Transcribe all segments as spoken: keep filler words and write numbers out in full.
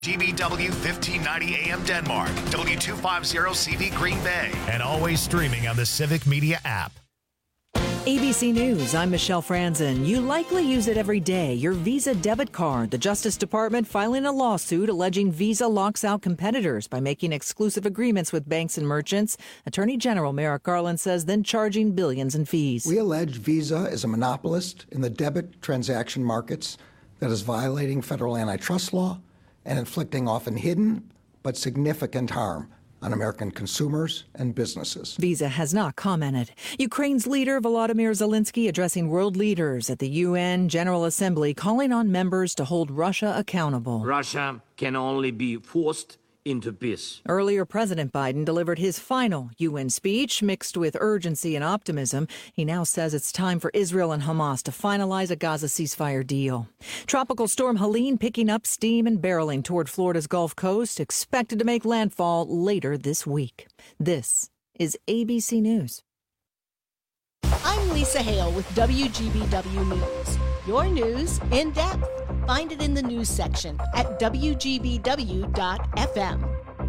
G B W fifteen ninety A M Denmark, W two fifty C V Green Bay, and always streaming on the Civic Media app. A B C News, I'm Michelle Franzen. You likely use it every day, your Visa debit card. The Justice Department filing a lawsuit alleging Visa locks out competitors by making exclusive agreements with banks and merchants. Attorney General Merrick Garland says then charging billions in fees. We allege Visa is a monopolist in the debit transaction markets that is violating federal antitrust law and inflicting often hidden but significant harm on American consumers and businesses. Visa has not commented. Ukraine's leader Volodymyr Zelensky addressing world leaders at the U N General Assembly, calling on members to hold Russia accountable. Russia can only be forced into peace. Earlier, President Biden delivered his final U N speech, mixed with urgency and optimism. He now says it's time for Israel and Hamas to finalize a Gaza ceasefire deal. Tropical storm Helene picking up steam and barreling toward Florida's Gulf Coast, expected to make landfall later this week. This is A B C News. I'm Lisa Hale with W G B W News. Your news in depth. Find it in the news section at W G B W dot F M.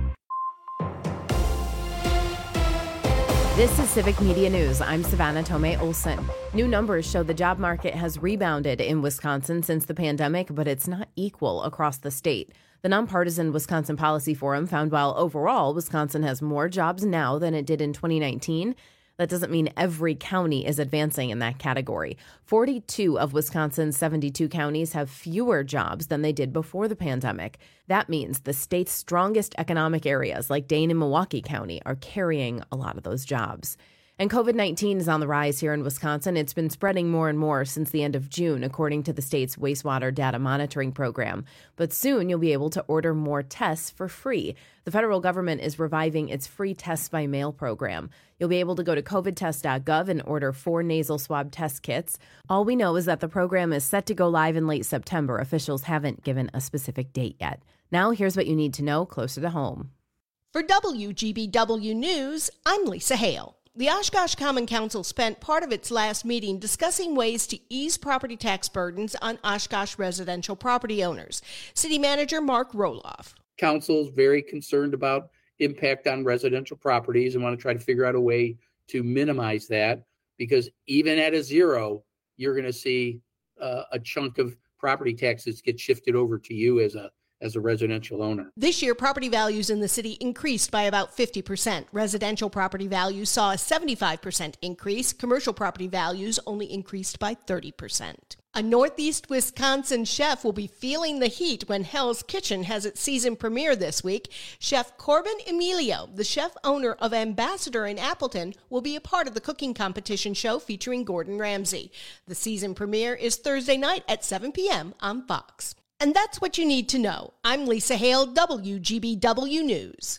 This is Civic Media News. I'm Savannah Tomei Olson. New numbers show the job market has rebounded in Wisconsin since the pandemic, but it's not equal across the state. The nonpartisan Wisconsin Policy Forum found while overall Wisconsin has more jobs now than it did in twenty nineteen, that doesn't mean every county is advancing in that category. forty-two of Wisconsin's seventy-two counties have fewer jobs than they did before the pandemic. That means the state's strongest economic areas, like Dane and Milwaukee County, are carrying a lot of those jobs. And COVID nineteen is on the rise here in Wisconsin. It's been spreading more and more since the end of June, according to the state's wastewater data monitoring program. But soon you'll be able to order more tests for free. The federal government is reviving its free tests by mail program. You'll be able to go to covid test dot gov and order four nasal swab test kits. All we know is that the program is set to go live in late September. Officials haven't given a specific date yet. Now here's what you need to know closer to home. For W G B W News, I'm Lisa Hale. The Oshkosh Common Council spent part of its last meeting discussing ways to ease property tax burdens on Oshkosh residential property owners. City Manager Mark Roloff. Council is very concerned about impact on residential properties and want to try to figure out a way to minimize that, because even at a zero, you're going to see uh, a chunk of property taxes get shifted over to you as a as a residential owner. This year, property values in the city increased by about fifty percent. Residential property values saw a seventy-five percent increase. Commercial property values only increased by thirty percent. A Northeast Wisconsin chef will be feeling the heat when Hell's Kitchen has its season premiere this week. Chef Corbin Emilio, the chef owner of Ambassador in Appleton, will be a part of the cooking competition show featuring Gordon Ramsay. The season premiere is Thursday night at seven p.m. on Fox. And that's what you need to know. I'm Lisa Hale, W G B W News.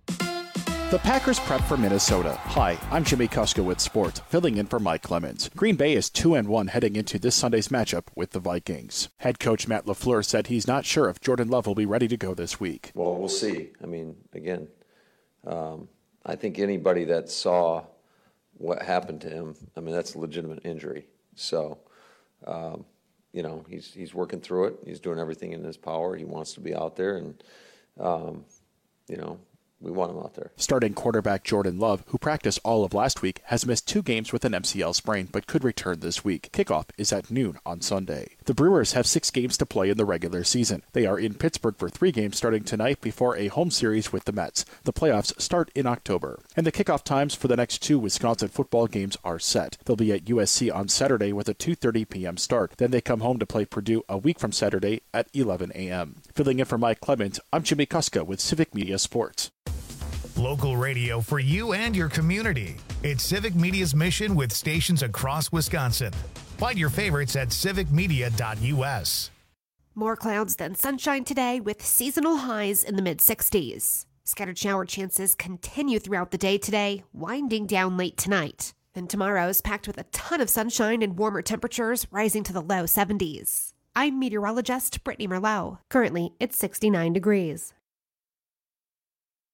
The Packers prep for Minnesota. Hi, I'm Jimmy Kuska with Sport, filling in for Mike Clemens. Green Bay is two and one heading into this Sunday's matchup with the Vikings. Head coach Matt LaFleur said he's not sure if Jordan Love will be ready to go this week. Well, we'll see. I mean, again, um, I think anybody that saw what happened to him, I mean, that's a legitimate injury. So, um, you know, he's he's working through it. He's doing everything in his power. He wants to be out there, and, um, you know, we want him out there. Starting quarterback Jordan Love, who practiced all of last week, has missed two games with an M C L sprain, but could return this week. Kickoff is at noon on Sunday. The Brewers have six games to play in the regular season. They are in Pittsburgh for three games starting tonight before a home series with the Mets. The playoffs start in October. And the kickoff times for the next two Wisconsin football games are set. They'll be at U S C on Saturday with a two thirty p.m. start. Then they come home to play Purdue a week from Saturday at eleven a.m. Filling in for Mike Clemens, I'm Jimmy Kuska with Civic Media Sports. Local radio for you and your community. It's Civic Media's mission with stations across Wisconsin. Find your favorites at civic media dot u s. More clouds than sunshine today with seasonal highs in the mid sixties. Scattered shower chances continue throughout the day today, winding down late tonight. And tomorrow's packed with a ton of sunshine and warmer temperatures rising to the low seventies. I'm meteorologist Brittany Merlot. Currently, it's sixty-nine degrees.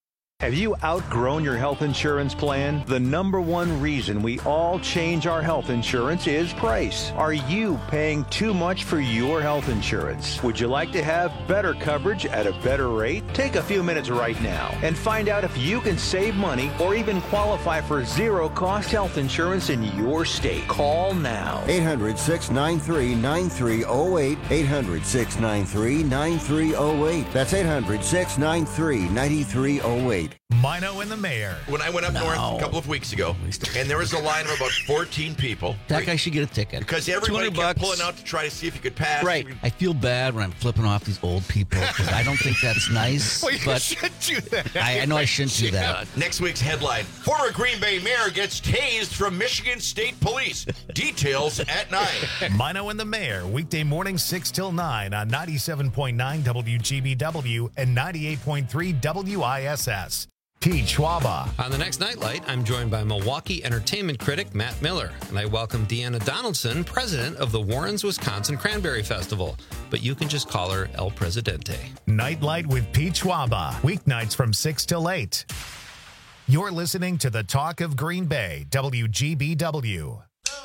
Have you outgrown your health insurance plan? The number one reason we all change our health insurance is price. Are you paying too much for your health insurance? Would you like to have better coverage at a better rate? Take a few minutes right now and find out if you can save money or even qualify for zero-cost health insurance in your state. Call now. eight hundred, six nine three, nine three zero eight. eight hundred, six nine three, nine three zero eight. That's eight hundred, six nine three, nine three zero eight. Mino and the Mayor. When I went up No. north a couple of weeks ago, and there was a line of about fourteen people. That right? guy should get a ticket. Because everybody kept bucks. pulling out to try to see if he could pass. Right. I feel bad when I'm flipping off these old people because I don't think that's nice. Well, you but shouldn't do that. I, I know I shouldn't do that. Next week's headline: Former Green Bay mayor gets tased from Michigan State Police. Details at nine. Mino and the Mayor, weekday morning six till nine on ninety-seven point nine W G B W and ninety-eight point three W I S S. Pete Schwaba. On the next Nightlight, I'm joined by Milwaukee entertainment critic Matt Miller, and I welcome Deanna Donaldson, president of the Warrens, Wisconsin Cranberry Festival. But you can just call her El Presidente. Nightlight with Pete Schwaba, weeknights from six till eight. You're listening to the Talk of Green Bay, W G B W.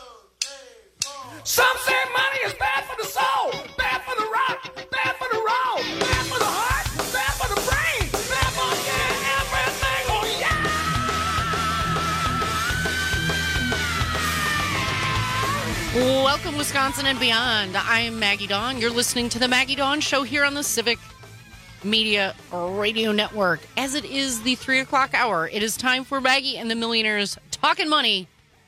Some say money is bad for the soul, bad for the rock, bad for the roll, bad for the heart, bad for the brain, bad for yeah, everything, oh yeah! Welcome, Wisconsin and beyond. I am Maggie Dawn. You're listening to the Maggie Dawn Show here on the Civic Media Radio Network. As it is the three o'clock hour, it is time for Maggie and the Millionaires Talking Money.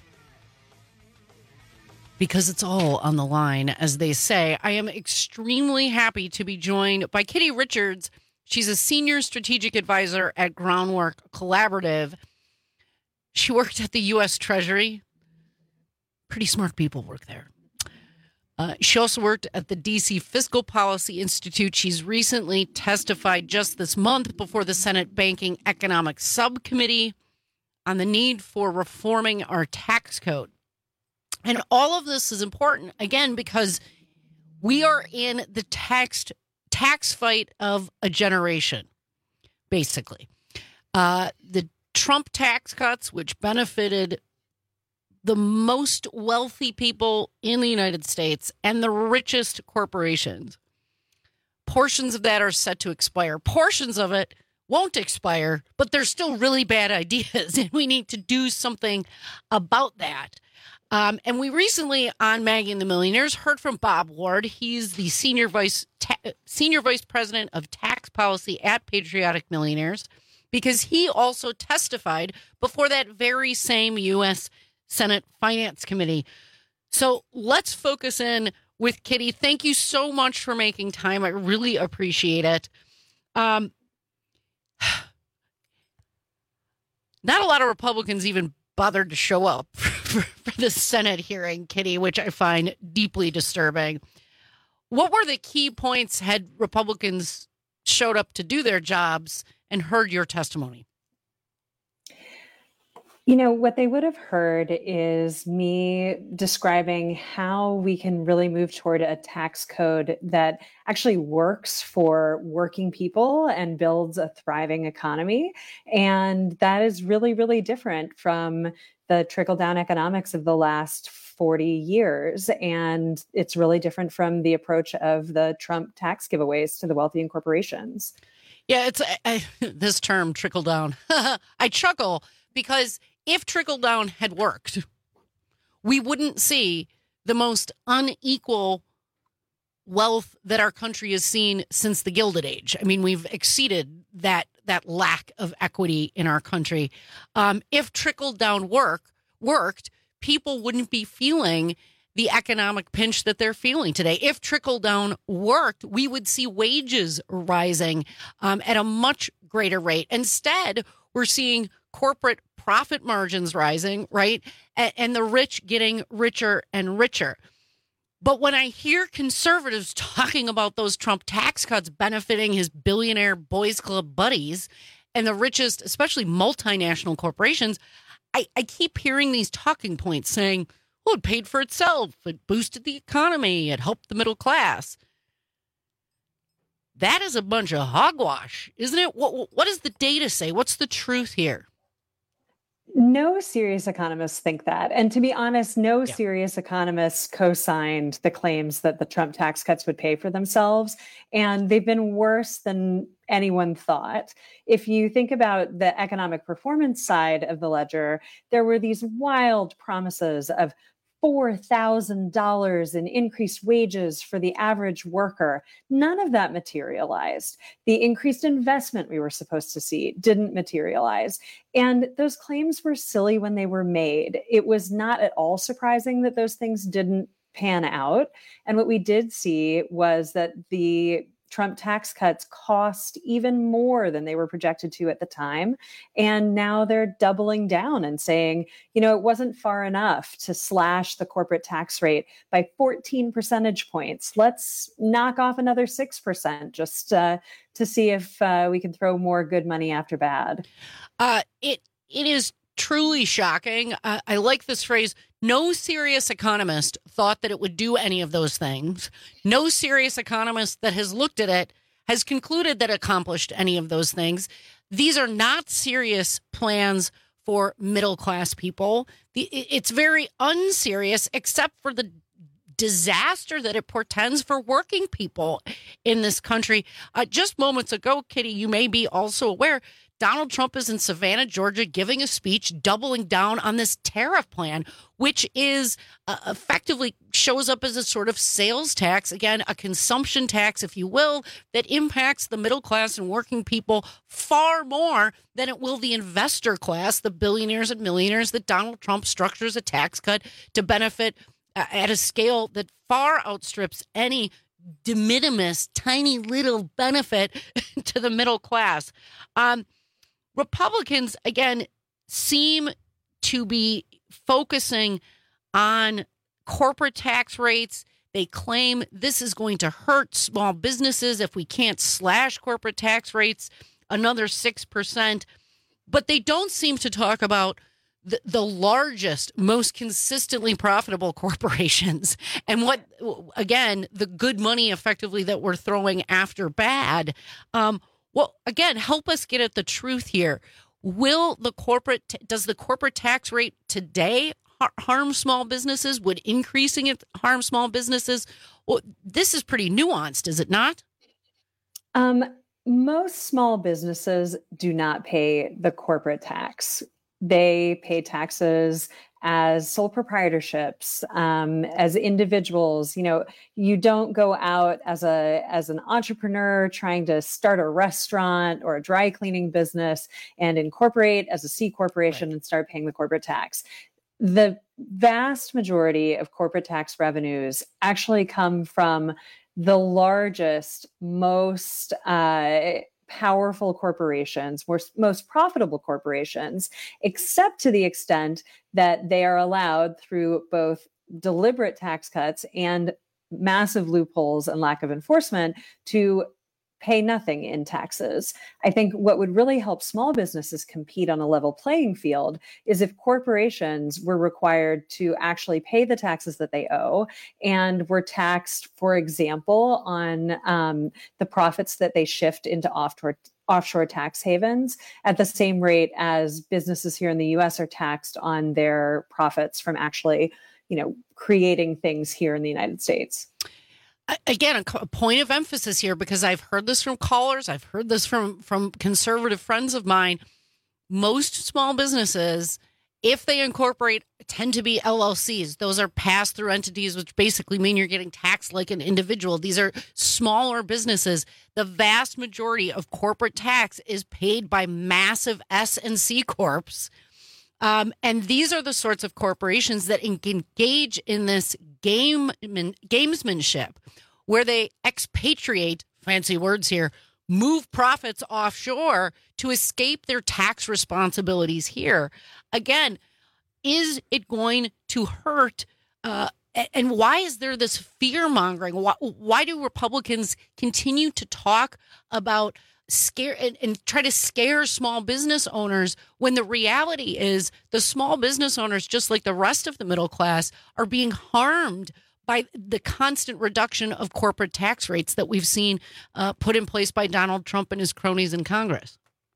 Because it's all on the line, as they say. I am extremely happy to be joined by Kitty Richards. She's a senior strategic advisor at Groundwork Collaborative. She worked at the U S Treasury. Pretty smart people work there. Uh, she also worked at the D C Fiscal Policy Institute. She's recently testified just this month before the Senate Banking Economic Subcommittee on the need for reforming our tax code. And all of this is important, again, because we are in the tax, tax fight of a generation, basically. Uh, the Trump tax cuts, which benefited the most wealthy people in the United States and the richest corporations, portions of that are set to expire. Portions of it won't expire, but they're still really bad ideas, and we need to do something about that. Um, and we recently on Maggie and the Millionaires heard from Bob Ward. He's the senior vice ta- senior vice president of tax policy at Patriotic Millionaires, because he also testified before that very same U S Senate Finance Committee. So let's focus in with Kitty. Thank you so much for making time. I really appreciate it. Um, not a lot of Republicans even bothered to show up for, for the Senate hearing, Kitty, which I find deeply disturbing. What were the key points had Republicans showed up to do their jobs and heard your testimony? You know, what they would have heard is me describing how we can really move toward a tax code that actually works for working people and builds a thriving economy. And that is really, really different from the trickle-down economics of the last forty years. And it's really different from the approach of the Trump tax giveaways to the wealthy and corporations. Yeah, it's I, this term, trickle-down. I chuckle because if trickle-down had worked, we wouldn't see the most unequal wealth that our country has seen since the Gilded Age. I mean, we've exceeded that that lack of equity in our country. Um, if trickle-down work worked, people wouldn't be feeling the economic pinch that they're feeling today. If trickle-down worked, we would see wages rising um, at a much greater rate. Instead, we're seeing corporate profit margins rising, right? And, and the rich getting richer and richer. But when I hear conservatives talking about those Trump tax cuts benefiting his billionaire boys club buddies and the richest, especially multinational corporations, I, I keep hearing these talking points saying, well, it paid for itself. It boosted the economy. It helped the middle class. that is a bunch of hogwash, isn't it? What, what does the data say? What's the truth here? No serious economists think that. And to be honest, no yeah. serious economists co-signed the claims that the Trump tax cuts would pay for themselves. And they've been worse than anyone thought. If you think about the economic performance side of the ledger, there were these wild promises of four thousand dollars in increased wages for the average worker. None of that materialized. The increased investment we were supposed to see didn't materialize. And those claims were silly when they were made. It was not at all surprising that those things didn't pan out. And what we did see was that the Trump tax cuts cost even more than they were projected to at the time. And now they're doubling down and saying, you know, it wasn't far enough to slash the corporate tax rate by fourteen percentage points. Let's knock off another six percent just uh, to see if uh, we can throw more good money after bad. Uh, it it is truly shocking. Uh, I like this phrase. No serious economist thought that it would do any of those things. No serious economist that has looked at it has concluded that it accomplished any of those things. These are not serious plans for middle-class people. It's very unserious, except for the disaster that it portends for working people in this country. Uh, just moments ago, Kitty, you may be also aware, Donald Trump is in Savannah, Georgia, giving a speech doubling down on this tariff plan, which is uh, effectively shows up as a sort of sales tax, again, a consumption tax, if you will, that impacts the middle class and working people far more than it will the investor class, the billionaires and millionaires that Donald Trump structures a tax cut to benefit uh, at a scale that far outstrips any de minimis, tiny little benefit to the middle class. Um, Republicans, again, seem to be focusing on corporate tax rates. They claim this is going to hurt small businesses if we can't slash corporate tax rates another six percent. But they don't seem to talk about the, the largest, most consistently profitable corporations and what, again, the good money effectively that we're throwing after bad. Um, Well, again, help us get at the truth here. Will the corporate, does the corporate tax rate today harm small businesses? Would increasing it harm small businesses? Well, this is pretty nuanced, is it not? Um, most small businesses do not pay the corporate tax. They pay taxes as sole proprietorships, um, as individuals. You know, you don't go out as a as an entrepreneur trying to start a restaurant or a dry cleaning business and incorporate as a C corporation right. and start paying the corporate tax. The vast majority of corporate tax revenues actually come from the largest, most uh, powerful corporations, most profitable corporations, except to the extent that they are allowed through both deliberate tax cuts and massive loopholes and lack of enforcement to pay nothing in taxes. I think what would really help small businesses compete on a level playing field is if corporations were required to actually pay the taxes that they owe and were taxed, for example, on um, the profits that they shift into offshore offshore tax havens at the same rate as businesses here in the U S are taxed on their profits from actually, you know, creating things here in the United States. Again, a point of emphasis here, because I've heard this from callers, I've heard this from, from conservative friends of mine. Most small businesses, if they incorporate, tend to be L L Cs. Those are pass-through entities, which basically mean you're getting taxed like an individual. These are smaller businesses. The vast majority of corporate tax is paid by massive S and C corps. Um, and these are the sorts of corporations that engage in this game gamesmanship, where they expatriate, fancy words here, move profits offshore to escape their tax responsibilities here. Again, is it going to hurt? Uh, and why is there this fear mongering? Why, why do Republicans continue to talk about scare and, and try to scare small business owners when the reality is the small business owners, just like the rest of the middle class, are being harmed by the constant reduction of corporate tax rates that we've seen uh, put in place by Donald Trump and his cronies in Congress?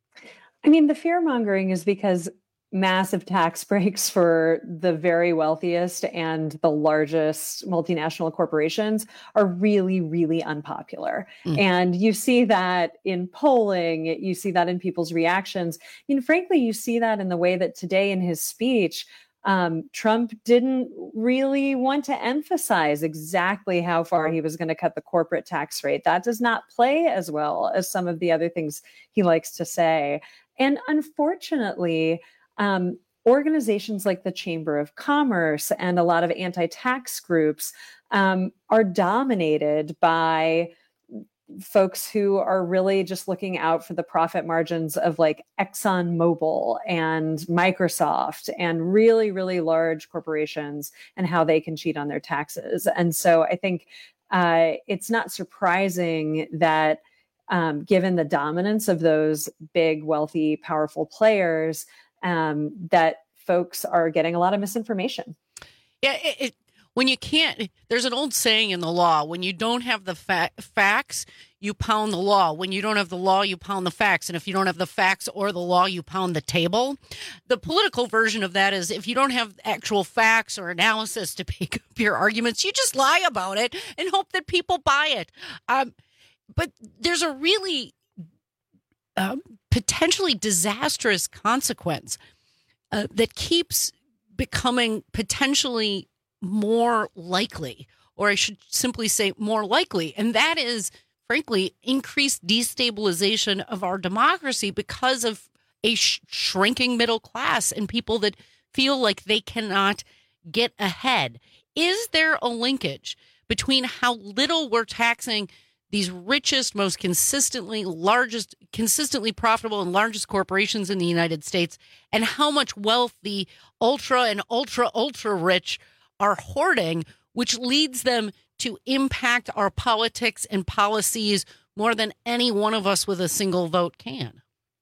I mean, the fear mongering is because massive tax breaks for the very wealthiest and the largest multinational corporations are really, really unpopular. Mm. And you see that in polling, you see that in people's reactions. I mean, frankly, you see that in the way that today in his speech, um, Trump didn't really want to emphasize exactly how far he was going to cut the corporate tax rate. That does not play as well as some of the other things he likes to say. And unfortunately, Um, organizations like the Chamber of Commerce and a lot of anti-tax groups um, are dominated by folks who are really just looking out for the profit margins of like ExxonMobil and Microsoft and really, really large corporations and how they can cheat on their taxes. And so I think uh, it's not surprising that um, given the dominance of those big, wealthy, powerful players, Um, that folks are getting a lot of misinformation. Yeah, it, it, when you can't, there's an old saying in the law, when you don't have the fa- facts, you pound the law. When you don't have the law, you pound the facts. And if you don't have the facts or the law, you pound the table. The political version of that is if you don't have actual facts or analysis to pick up your arguments, you just lie about it and hope that people buy it. Um, but there's a really um, potentially disastrous consequence uh, that keeps becoming potentially more likely, or I should simply say more likely. And that is, frankly, increased destabilization of our democracy because of a sh- shrinking middle class and people that feel like they cannot get ahead. Is there a linkage between how little we're taxing these richest, most consistently largest, consistently profitable and largest corporations in the United States, and how much wealth the ultra and ultra, ultra rich are hoarding, which leads them to impact our politics and policies more than any one of us with a single vote can?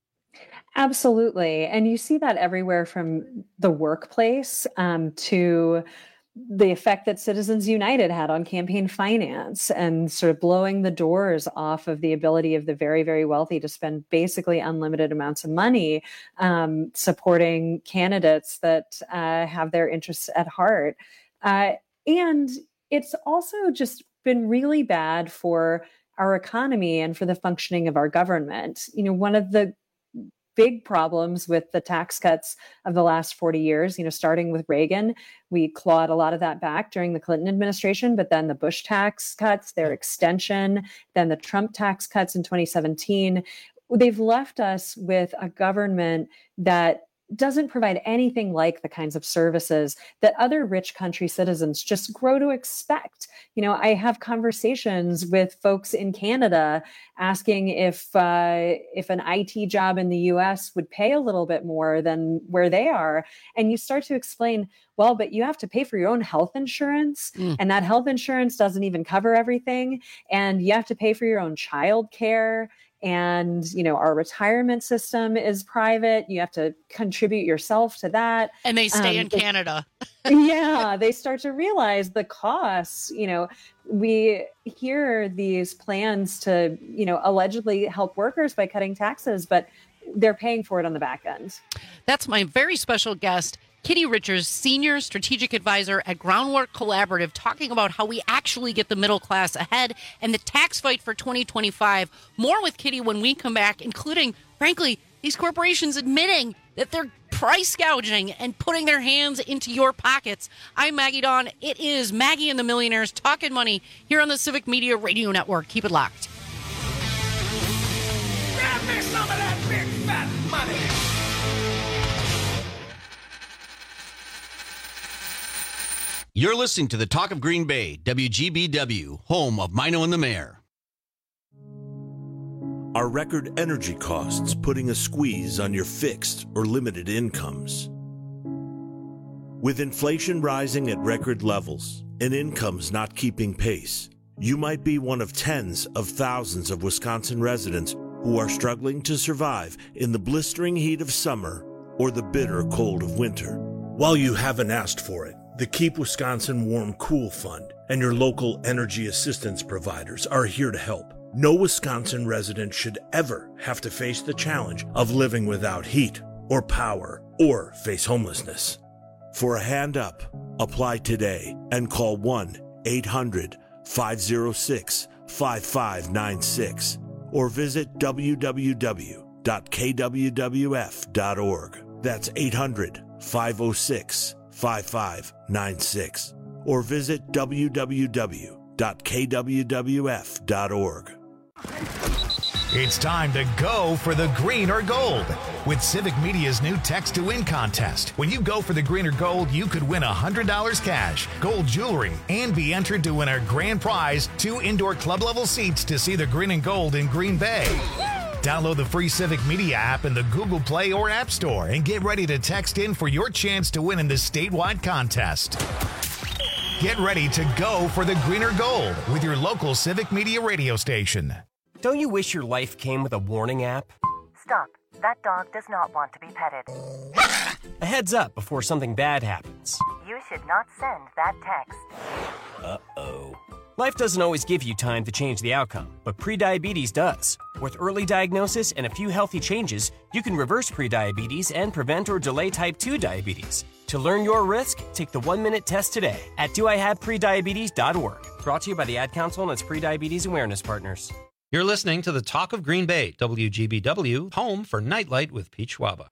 Absolutely. And you see that everywhere from the workplace um, to the effect that Citizens United had on campaign finance and sort of blowing the doors off of the ability of the very, very wealthy to spend basically unlimited amounts of money um, supporting candidates that uh, have their interests at heart. Uh, and it's also just been really bad for our economy and for the functioning of our government. You know, one of the big problems with the tax cuts of the last forty years, you know, starting with Reagan, we clawed a lot of that back during the Clinton administration, but then the Bush tax cuts, their extension, then the Trump tax cuts in twenty seventeen, they've left us with a government that doesn't provide anything like the kinds of services that other rich country citizens just grow to expect. You know, I have conversations with folks in Canada asking if uh, if an I T job in the U S would pay a little bit more than where they are. And you start to explain, well, but you have to pay for your own health insurance, mm. and that health insurance doesn't even cover everything. And you have to pay for your own child care. And, you know, our retirement system is private. You have to contribute yourself to that. And they stay um, in they, Canada. Yeah, they start to realize the costs. You know, we hear these plans to, you know, allegedly help workers by cutting taxes, but they're paying for it on the back end. That's my very special guest, Kitty Richards, Senior Strategic Advisor at Groundwork Collaborative, talking about how we actually get the middle class ahead and the tax fight for twenty twenty-five. More with Kitty when we come back, including, frankly, these corporations admitting that they're price gouging and putting their hands into your pockets. I'm Maggie Dawn. It is Maggie and the Millionaires Talking Money here on the Civic Media Radio Network. Keep it locked. Grab me some of that big fat money. You're listening to the Talk of Green Bay, W G B W, home of Mino and the Mayor. Are record energy costs putting a squeeze on your fixed or limited incomes? With inflation rising at record levels and incomes not keeping pace, you might be one of tens of thousands of Wisconsin residents who are struggling to survive in the blistering heat of summer or the bitter cold of winter. While you haven't asked for it, The Keep Wisconsin Warm Cool Fund and your local energy assistance providers are here to help. No Wisconsin resident should ever have to face the challenge of living without heat or power or face homelessness. For a hand up, apply today and call one eight hundred five oh six five five nine six or visit w w w dot k w w f dot org. That's eight hundred five oh six five five nine six or visit w w w dot k w w f dot org. It's time to go for the green or gold with Civic Media's new Text to Win contest. When you go for the green or gold, you could win one hundred dollars cash, gold jewelry, and be entered to win our grand prize, two indoor club-level seats to see the green and gold in Green Bay. Download the free Civic Media app in the Google Play or App Store and get ready to text in for your chance to win in this statewide contest. Get ready to go for the green or gold with your local Civic Media radio station. Don't you wish your life came with a warning app? Stop. That dog does not want to be petted. A heads up before something bad happens. You should not send that text. Uh-oh. Life doesn't always give you time to change the outcome, but prediabetes does. With early diagnosis and a few healthy changes, you can reverse prediabetes and prevent or delay type two diabetes. To learn your risk, take the one-minute test today at do I have prediabetes dot org. Brought to you by the Ad Council and its prediabetes awareness partners. You're listening to the Talk of Green Bay, W G B W, home for Nightlight with Pete Schwaba.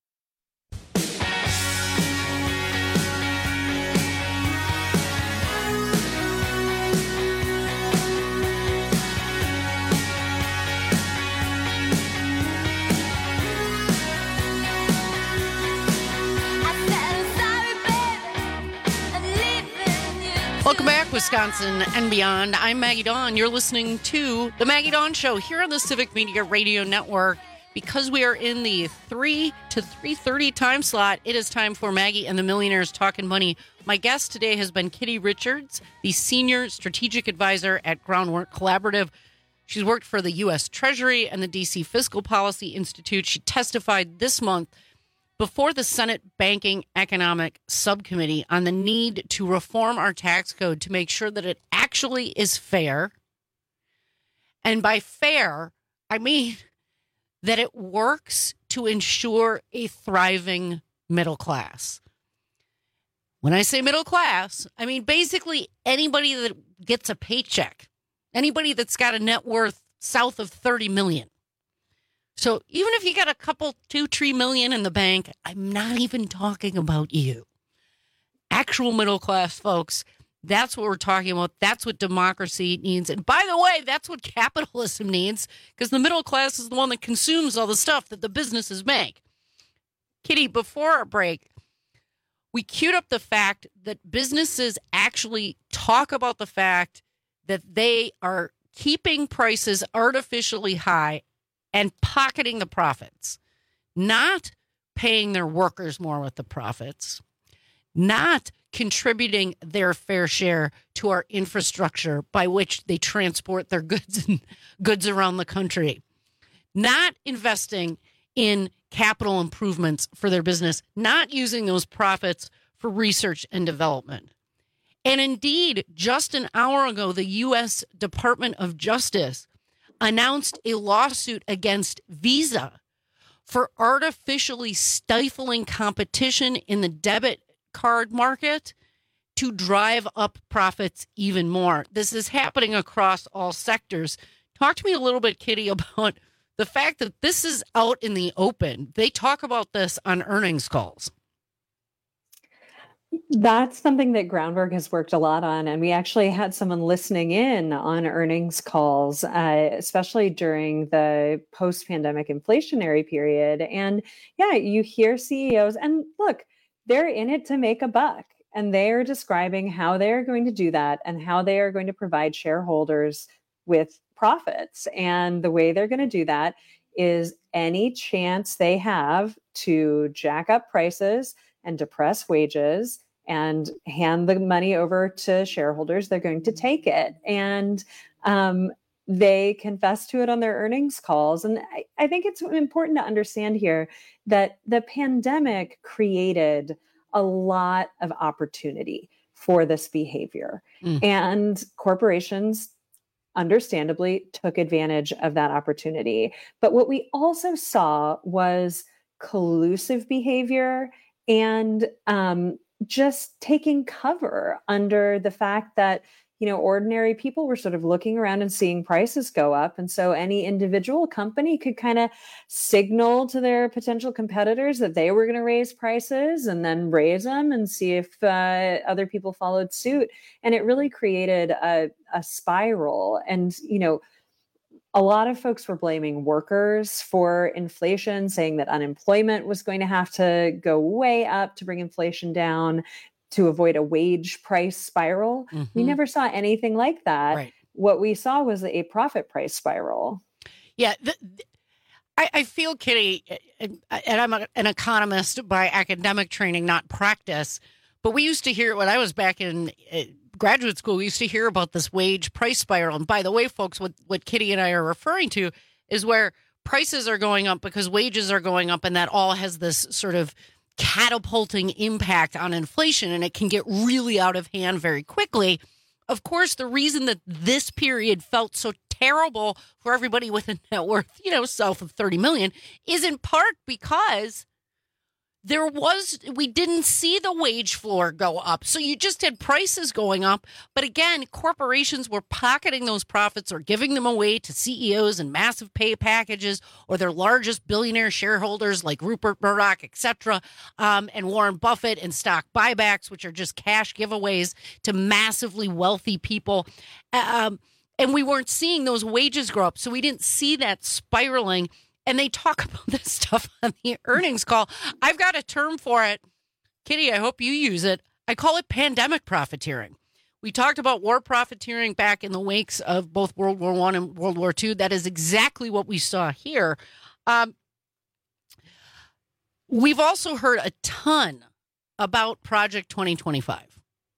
Welcome back, Wisconsin and beyond. I'm Maggie Dawn. You're listening to The Maggie Dawn Show here on the Civic Media Radio Network. Because we are in the three to three thirty time slot, it is time for Maggie and the Millionaires Talking Money. My guest today has been Kitty Richards, the Senior Strategic Advisor at Groundwork Collaborative. She's worked for the U S Treasury and the D C Fiscal Policy Institute. She testified this month before the Senate Banking Economic Subcommittee on the need to reform our tax code to make sure that it actually is fair. And by fair, I mean that it works to ensure a thriving middle class. When I say middle class, I mean basically anybody that gets a paycheck, anybody that's got a net worth south of thirty million. So even if you got a couple, two, three million in the bank, I'm not even talking about you. Actual middle class folks, that's what we're talking about. That's what democracy needs. And by the way, that's what capitalism needs, because the middle class is the one that consumes all the stuff that the businesses make. Kitty, before our break, we queued up the fact that businesses actually talk about the fact that they are keeping prices artificially high and pocketing the profits, not paying their workers more with the profits, not contributing their fair share to our infrastructure by which they transport their goods and goods around the country, not investing in capital improvements for their business, not using those profits for research and development. And indeed, just an hour ago, the U S Department of Justice announced a lawsuit against Visa for artificially stifling competition in the debit card market to drive up profits even more. This is happening across all sectors. Talk to me a little bit, Kitty, about the fact that this is out in the open. They talk about this on earnings calls. That's something that Groundwork has worked a lot on. And we actually had someone listening in on earnings calls, uh, especially during the post-pandemic inflationary period. And yeah, you hear C E Os, and look, they're in it to make a buck. And they are describing how they are going to do that and how they are going to provide shareholders with profits. And the way they're going to do that is any chance they have to jack up prices and depress wages and hand the money over to shareholders, they're going to take it. And um, they confess to it on their earnings calls. And I, I think it's important to understand here that the pandemic created a lot of opportunity for this behavior. Mm. And corporations understandably took advantage of that opportunity. But what we also saw was collusive behavior and um, just taking cover under the fact that, you know, ordinary people were sort of looking around and seeing prices go up. And so any individual company could kind of signal to their potential competitors that they were going to raise prices and then raise them and see if uh, other people followed suit. And it really created a, a spiral. And, you know, a lot of folks were blaming workers for inflation, saying that unemployment was going to have to go way up to bring inflation down to avoid a wage price spiral. Mm-hmm. We never saw anything like that. Right. What we saw was a profit price spiral. Yeah. The, the, I, I feel, Kitty, and, and I'm a, an economist by academic training, not practice, but we used to hear when I was back in uh, graduate school, we used to hear about this wage price spiral. And by the way, folks, what, what Kitty and I are referring to is where prices are going up because wages are going up, and that all has this sort of catapulting impact on inflation, and it can get really out of hand very quickly. Of course, the reason that this period felt so terrible for everybody with a net worth, you know, south of thirty million is in part because there was, we didn't see the wage floor go up. So you just had prices going up. But again, corporations were pocketing those profits or giving them away to C E Os in massive pay packages, or their largest billionaire shareholders like Rupert Murdoch, et cetera, um, and Warren Buffett, and stock buybacks, which are just cash giveaways to massively wealthy people. Um, and we weren't seeing those wages grow up. So we didn't see that spiraling. And they talk about this stuff on the earnings call. I've got a term for it. Kitty, I hope you use it. I call it pandemic profiteering. We talked about war profiteering back in the wakes of both World War One and World War Two. That is exactly what we saw here. Um, we've also heard a ton about Project twenty twenty-five.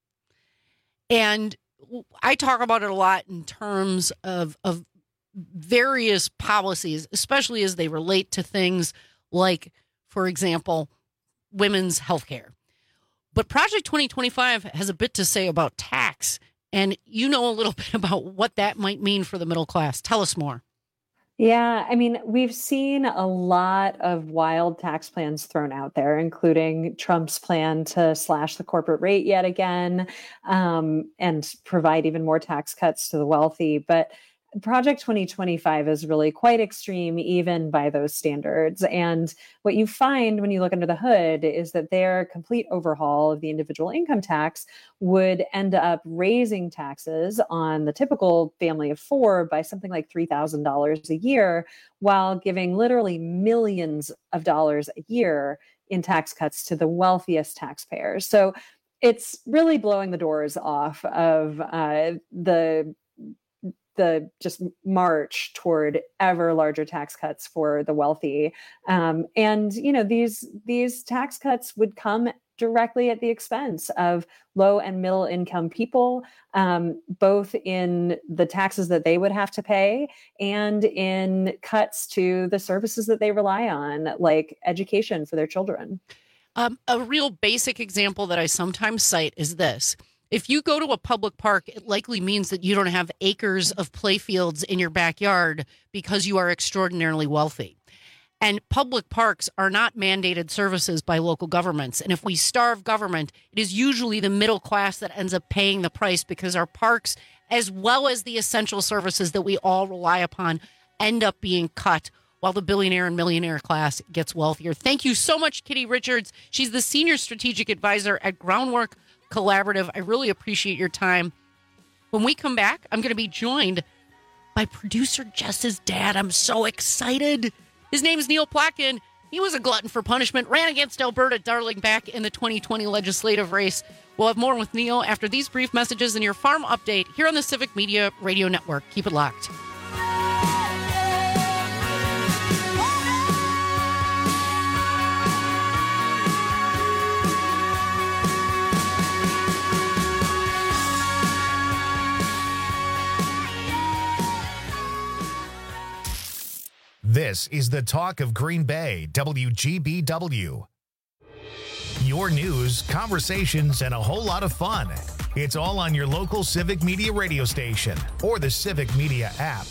And I talk about it a lot in terms of, of various policies, especially as they relate to things like, for example, women's health care. But Project twenty twenty-five has a bit to say about tax, and you know a little bit about what that might mean for the middle class. Tell us more. Yeah, I mean, we've seen a lot of wild tax plans thrown out there, including Trump's plan to slash the corporate rate yet again, um, and provide even more tax cuts to the wealthy. But Project twenty twenty-five is really quite extreme, even by those standards. And what you find when you look under the hood is that their complete overhaul of the individual income tax would end up raising taxes on the typical family of four by something like three thousand dollars a year, while giving literally millions of dollars a year in tax cuts to the wealthiest taxpayers. So it's really blowing the doors off of uh, the the just march toward ever larger tax cuts for the wealthy. Um, and, you know, these these tax cuts would come directly at the expense of low and middle income people, um, both in the taxes that they would have to pay and in cuts to the services that they rely on, like education for their children. Um, a real basic example that I sometimes cite is this. If you go to a public park, it likely means that you don't have acres of playfields in your backyard because you are extraordinarily wealthy. And public parks are not mandated services by local governments. And if we starve government, it is usually the middle class that ends up paying the price, because our parks, as well as the essential services that we all rely upon, end up being cut while the billionaire and millionaire class gets wealthier. Thank you so much, Kitty Richards. She's the Senior Strategic Advisor at Groundwork Collaborative. I really appreciate your time. When we come back, I'm going to be joined by producer Jess's dad. I'm so excited. His name is Neil Plotkin. He was a glutton for punishment, ran against Alberta Darling back in the twenty twenty legislative race. We'll have more with Neil after these brief messages in your farm update here on the Civic Media Radio Network. Keep it locked. This is the talk of Green Bay, W G B W. Your your news, conversations, and a whole lot of fun. It's all on your local Civic Media radio station or the Civic Media app.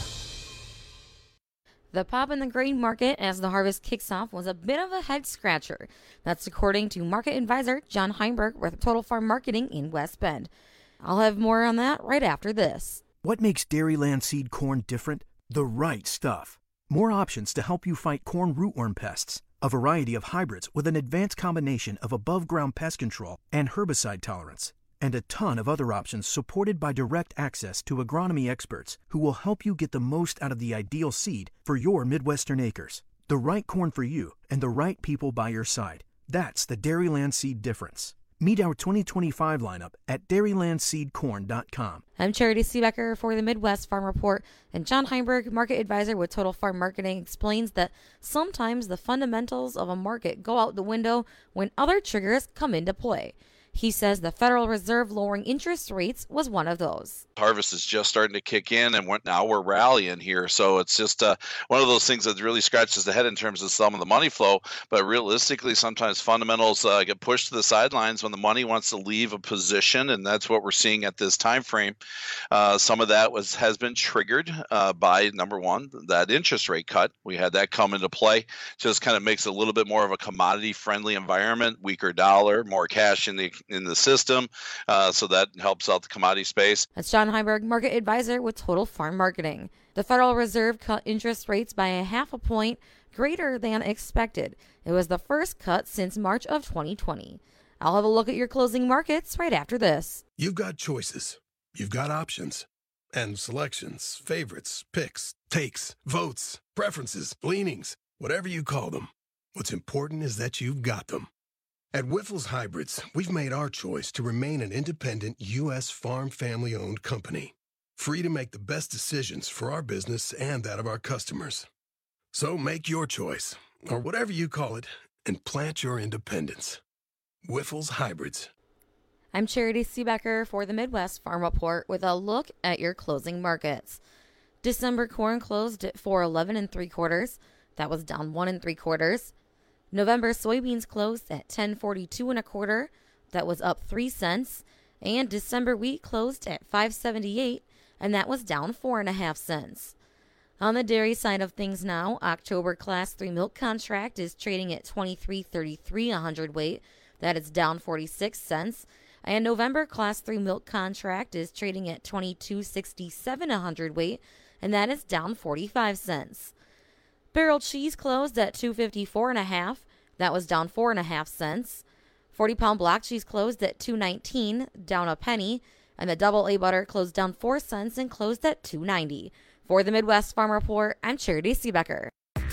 The pop in the grain market as the harvest kicks off was a bit of a head-scratcher. That's according to market advisor John Heinberg with Total Farm Marketing in West Bend. I'll have more on that right after this. What makes Dairyland seed corn different? The right stuff. More options to help you fight corn rootworm pests. A variety of hybrids with an advanced combination of above-ground pest control and herbicide tolerance. And a ton of other options supported by direct access to agronomy experts who will help you get the most out of the ideal seed for your Midwestern acres. The right corn for you and the right people by your side. That's the Dairyland seed difference. Meet our twenty twenty-five lineup at dairyland seed corn dot com. I'm Charity Seebecker for the Midwest Farm Report, and John Heinberg, market advisor with Total Farm Marketing, explains that sometimes the fundamentals of a market go out the window when other triggers come into play. He says the Federal Reserve lowering interest rates was one of those. Harvest is just starting to kick in, and now we're rallying here. So it's just uh, one of those things that really scratches the head in terms of some of the money flow. But realistically, sometimes fundamentals uh, get pushed to the sidelines when the money wants to leave a position, and that's what we're seeing at this time frame. Uh, some of that was has been triggered uh, by, number one, that interest rate cut. We had that come into play. Just kind of makes it a little bit more of a commodity-friendly environment, weaker dollar, more cash in the in the system, uh, so that helps out the commodity space. That's John Heinberg, market advisor with Total Farm Marketing. The Federal Reserve cut interest rates by a half a point, greater than expected. It was the first cut since March of twenty twenty. I'll have a look at your closing markets right after this. You've got choices. You've got options. And selections, favorites, picks, takes, votes, preferences, leanings, whatever you call them. What's important is that you've got them. At Wyffels Hybrids, we've made our choice to remain an independent U S farm family-owned company, free to make the best decisions for our business and that of our customers. So make your choice, or whatever you call it, and plant your independence. Wyffels Hybrids. I'm Charity Seebecker for the Midwest Farm Report with a look at your closing markets. December corn closed at four eleven and three quarters. That was down one and three quarters. November soybeans closed at ten forty-two and a quarter. That was up three cents. And December wheat closed at five seventy-eight, and that was down four and a half cents. On the dairy side of things now, October Class three milk contract is trading at twenty-three thirty-three a hundredweight. That is down forty-six cents. And November Class three milk contract is trading at twenty-two sixty-seven a hundredweight, and that is down forty-five cents. Barrel cheese closed at two fifty-four and a half. That was down four and a half cents. forty pound block cheese closed at two nineteen, down a penny, and the double A butter closed down four cents and closed at two ninety. For the Midwest Farm Report, I'm Charity Seebecker.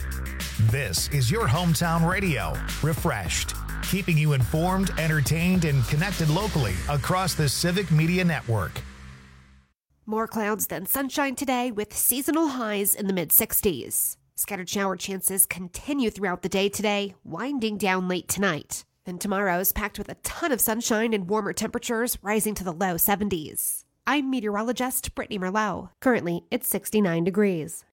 This is your hometown radio, Refreshed, keeping you informed, entertained, and connected locally across the Civic Media Network. More clouds than sunshine today with seasonal highs in the mid sixties. Scattered shower chances continue throughout the day today, winding down late tonight. Then tomorrow's packed with a ton of sunshine and warmer temperatures rising to the low seventies. I'm meteorologist Brittany Merlot. Currently, it's sixty-nine degrees.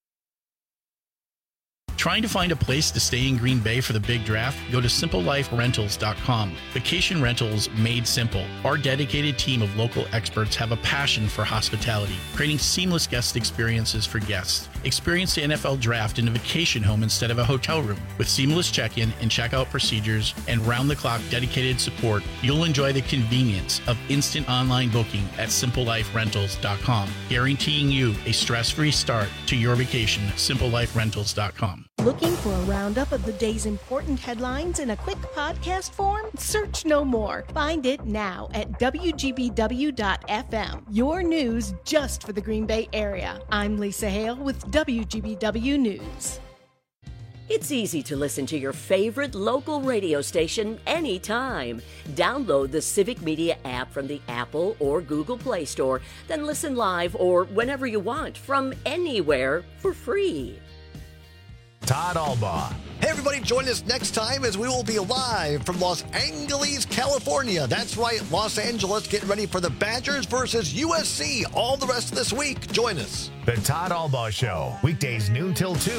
Trying to find a place to stay in Green Bay for the big draft? Go to simple life rentals dot com. Vacation rentals made simple. Our dedicated team of local experts have a passion for hospitality, creating seamless guest experiences for guests. Experience the N F L draft in a vacation home instead of a hotel room. With seamless check-in and check-out procedures and round-the-clock dedicated support, you'll enjoy the convenience of instant online booking at simple life rentals dot com, guaranteeing you a stress-free start to your vacation. simple life rentals dot com. Looking for a roundup of the day's important headlines in a quick podcast form? Search no more. Find it now at W G B W dot F M. Your news just for the Green Bay area. I'm Lisa Hale with W G B W News. It's easy to listen to your favorite local radio station anytime. Download the Civic Media app from the Apple or Google Play Store, then listen live or whenever you want from anywhere for free. Todd Albaugh. Hey, everybody, join us next time as we will be live from Los Angeles, California. That's right, Los Angeles. Get ready for the Badgers versus U S C all the rest of this week. Join us. The Todd Albaugh Show, weekdays noon till two.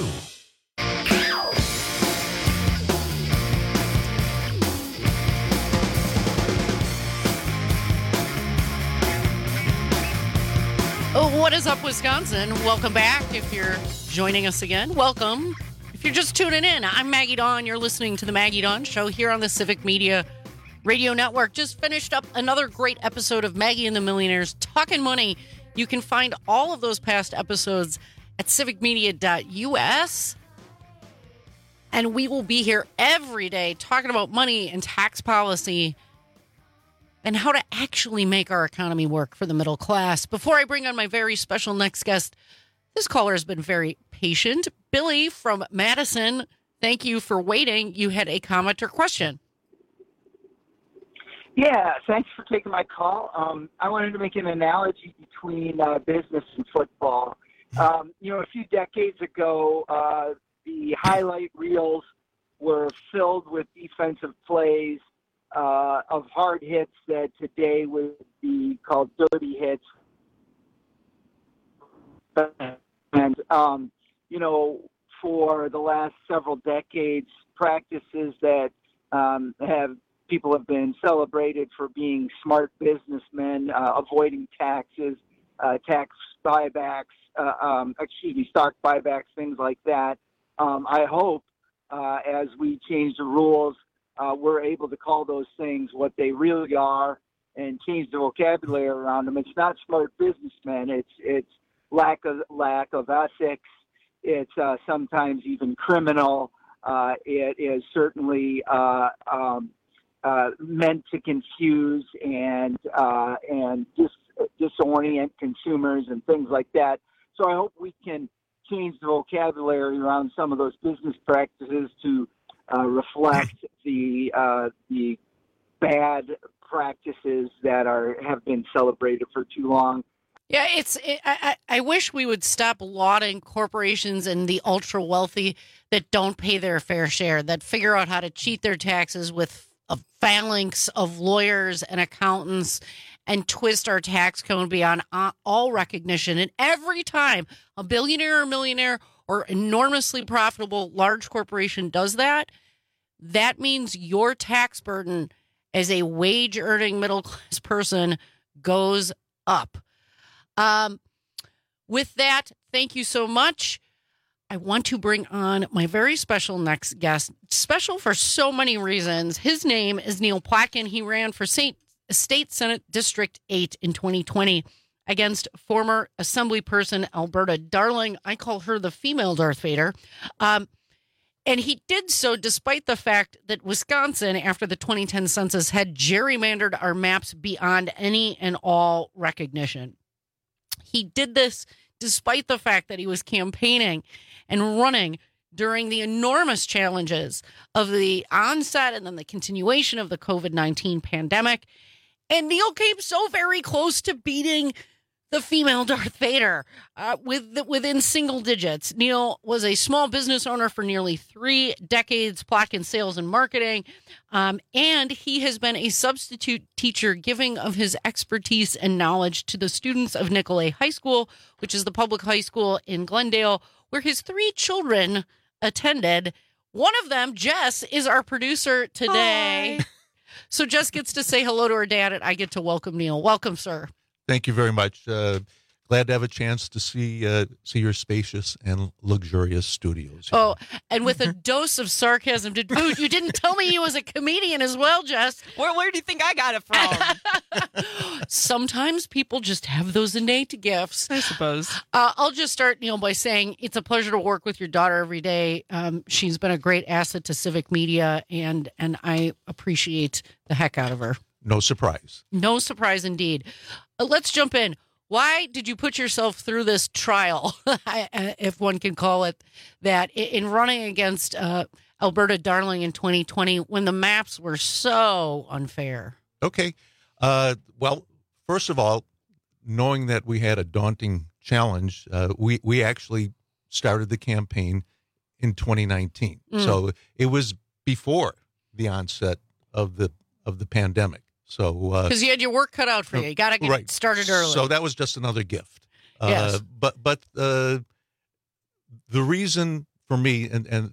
What is up, Wisconsin? Welcome back. If you're joining us again, welcome. If you're just tuning in, I'm Maggie Dawn. You're listening to the Maggie Dawn Show here on the Civic Media Radio Network. Just finished up another great episode of Maggie and the Millionaires Talking Money. You can find all of those past episodes at civic media dot U S. And we will be here every day talking about money and tax policy and how to actually make our economy work for the middle class. Before I bring on my very special next guest, this caller has been very patient. Billy from Madison, thank you for waiting. You had a comment or question. Yeah, thanks for taking my call. Um, I wanted to make an analogy between uh, business and football. Um, you know, a few decades ago, uh, the highlight reels were filled with defensive plays uh, of hard hits that today would be called dirty hits. And, um, you know, for the last several decades, practices that um, have people have been celebrated for being smart businessmen, uh, avoiding taxes, uh, tax buybacks, uh, um, excuse me, stock buybacks, things like that. Um, I hope uh, as we change the rules, uh, we're able to call those things what they really are and change the vocabulary around them. It's not smart businessmen. It's it's lack of lack of ethics. It's uh, sometimes even criminal. Uh, it is certainly uh, um, uh, meant to confuse and uh, and dis- disorient consumers and things like that. So I hope we can change the vocabulary around some of those business practices to uh, reflect the uh, the bad practices that are have been celebrated for too long. Yeah, it's. It, I, I wish we would stop lauding corporations and the ultra wealthy that don't pay their fair share, that figure out how to cheat their taxes with a phalanx of lawyers and accountants and twist our tax code beyond all recognition. And every time a billionaire or millionaire or enormously profitable large corporation does that, that means your tax burden as a wage-earning middle-class person goes up. Um, with that, thank you so much. I want to bring on my very special next guest, special for so many reasons. His name is Neil Plotkin. He ran for Saint State Senate District eight in twenty twenty against former Assemblyperson Alberta Darling. I call her the female Darth Vader. Um, and he did so despite the fact that Wisconsin, after the twenty ten census, had gerrymandered our maps beyond any and all recognition. He did this despite the fact that he was campaigning and running during the enormous challenges of the onset and then the continuation of the COVID nineteen pandemic. And Neil came so very close to beating the female Darth Vader uh, with, within single digits. Neil was a small business owner for nearly three decades, Plotkin sales and marketing, um, and he has been a substitute teacher, giving of his expertise and knowledge to the students of Nicolet High School, which is the public high school in Glendale, where his three children attended. One of them, Jess, is our producer today. Hi. So Jess gets to say hello to her dad, and I get to welcome Neil. Welcome, sir. Thank you very much. Uh, glad to have a chance to see uh, see your spacious and luxurious studios. Oh, and with a dose of sarcasm to boot. You didn't tell me he was a comedian as well, Jess. Where, where do you think I got it from? Sometimes people just have those innate gifts. I suppose. Uh, I'll just start, Neil, by saying it's a pleasure to work with your daughter every day. Um, she's been a great asset to Civic Media, and and I appreciate the heck out of her. No surprise. No surprise indeed. Uh, let's jump in. Why did you put yourself through this trial, if one can call it that, in running against uh, Alberta Darling in twenty twenty when the maps were so unfair? Okay. Uh, well, first of all, knowing that we had a daunting challenge, uh, we, we actually started the campaign in twenty nineteen. Mm. So it was before the onset of the of the pandemic. So because uh, you had your work cut out for you, you got to get right. started early. So that was just another gift. Yes. Uh, but but uh, the reason for me and and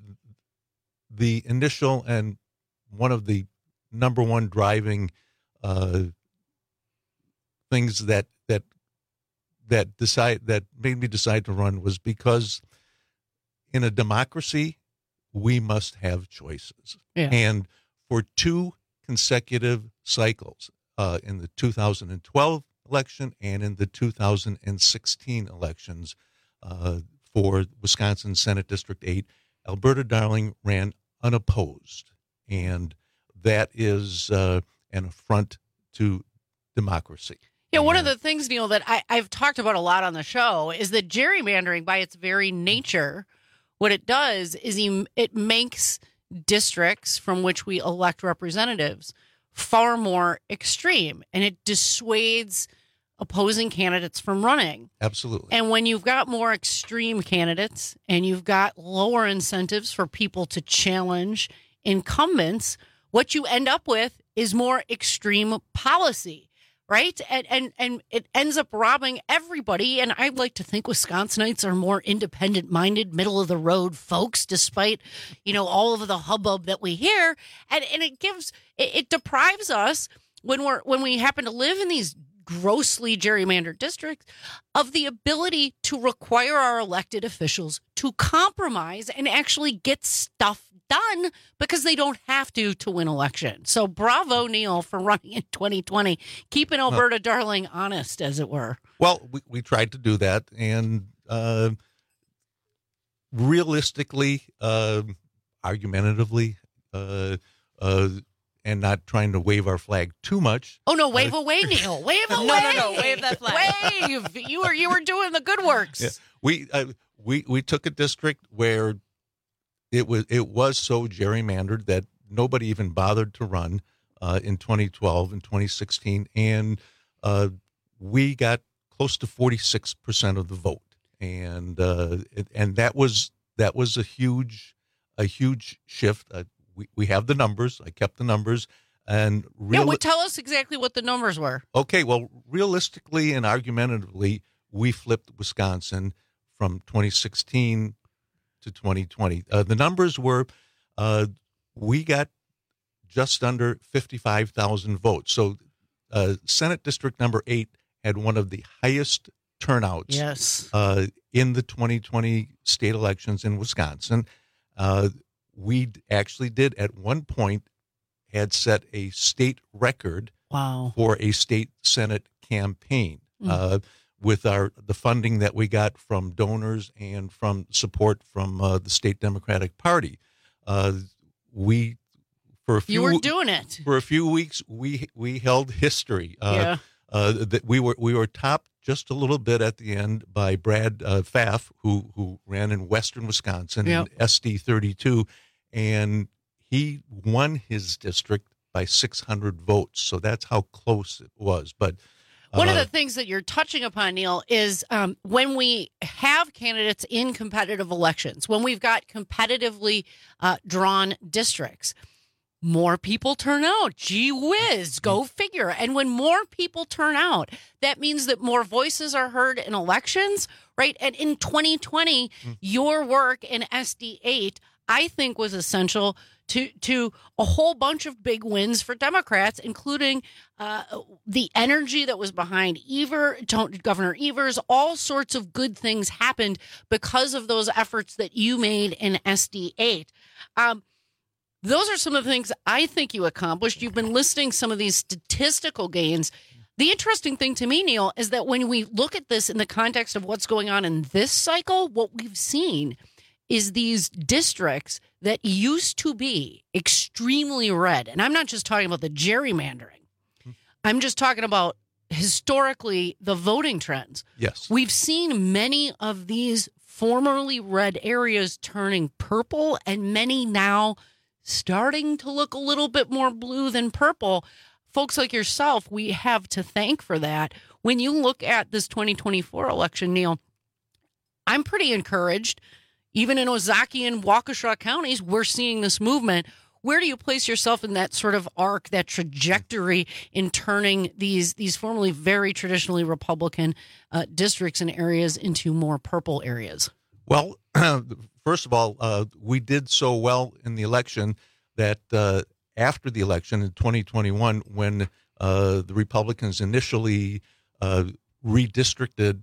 the initial and one of the number one driving uh, things that that that decide that made me decide to run was because in a democracy, we must have choices. Yeah. And for two consecutive cycles, uh, in the two thousand twelve election and in the two thousand sixteen elections uh, for Wisconsin Senate District eight, Alberta Darling ran unopposed. And that is uh, an affront to democracy. Yeah, one of the things, Neil, that I, I've talked about a lot on the show is that gerrymandering, by its very nature, what it does is it makes districts from which we elect representatives far more extreme, and it dissuades opposing candidates from running. Absolutely. And when you've got more extreme candidates and you've got lower incentives for people to challenge incumbents, what you end up with is more extreme policy. Right. And, and and it ends up robbing everybody. And I'd like to think Wisconsinites are more independent minded, middle of the road folks, despite, you know, all of the hubbub that we hear. And and it gives it, it deprives us when we're when we happen to live in these grossly gerrymandered districts of the ability to require our elected officials to compromise and actually get stuff done because they don't have to to win election. So bravo, Neil, for running in twenty twenty, keeping Alberta well, Darling honest, as it were. Well, we, we tried to do that. And uh, realistically, uh, argumentatively, uh, uh, and not trying to wave our flag too much. Oh no, wave uh, away, Neil. Wave away. No, no, no, wave that flag. Wave. You were you were doing the good works. Yeah. We uh, we we took a district where it was it was so gerrymandered that nobody even bothered to run uh, in twenty twelve and twenty sixteen, and uh, we got close to forty-six percent of the vote, and uh, it, and that was that was a huge a huge shift. Uh, We we have the numbers. I kept the numbers, and real- yeah. Well, tell us exactly what the numbers were. Okay. Well, realistically and argumentatively, we flipped Wisconsin from twenty sixteen to twenty twenty. Uh, the numbers were, uh, we got just under fifty-five thousand votes. So, uh, Senate District Number Eight had one of the highest turnouts. Yes. Uh, in the twenty twenty state elections in Wisconsin. Uh, We actually did at one point had set a state record wow. for a state Senate campaign mm. uh, with our the funding that we got from donors and from support from uh, the state Democratic Party. Uh, we for a few you were doing it for a few weeks. We we held history. Uh, yeah. Uh, that we were we were topped just a little bit at the end by Brad uh, Pfaff, who who ran in Western Wisconsin yep. in S D thirty-two. And he won his district by six hundred votes. So that's how close it was. But uh, one of the things that you're touching upon, Neil, is um, when we have candidates in competitive elections, when we've got competitively uh, drawn districts, more people turn out. Gee whiz, go figure. And when more people turn out, that means that more voices are heard in elections, right? And in twenty twenty, mm. your work in S D eight, I think, was essential to to a whole bunch of big wins for Democrats, including uh, the energy that was behind Evers, Governor Evers. All sorts of good things happened because of those efforts that you made in S D eight. Um, those are some of the things I think you accomplished. You've been listing some of these statistical gains. The interesting thing to me, Neil, is that when we look at this in the context of what's going on in this cycle, what we've seen is these districts that used to be extremely red. And I'm not just talking about the gerrymandering. I'm just talking about historically the voting trends. Yes. We've seen many of these formerly red areas turning purple and many now starting to look a little bit more blue than purple. Folks like yourself, we have to thank for that. When you look at this twenty twenty-four election, Neil, I'm pretty encouraged. Even in Ozaukee and Waukesha counties, we're seeing this movement. Where do you place yourself in that sort of arc, that trajectory in turning these these formerly very traditionally Republican uh, districts and areas into more purple areas? Well, first of all, uh, we did so well in the election that uh, after the election in twenty twenty-one, when uh, the Republicans initially uh, redistricted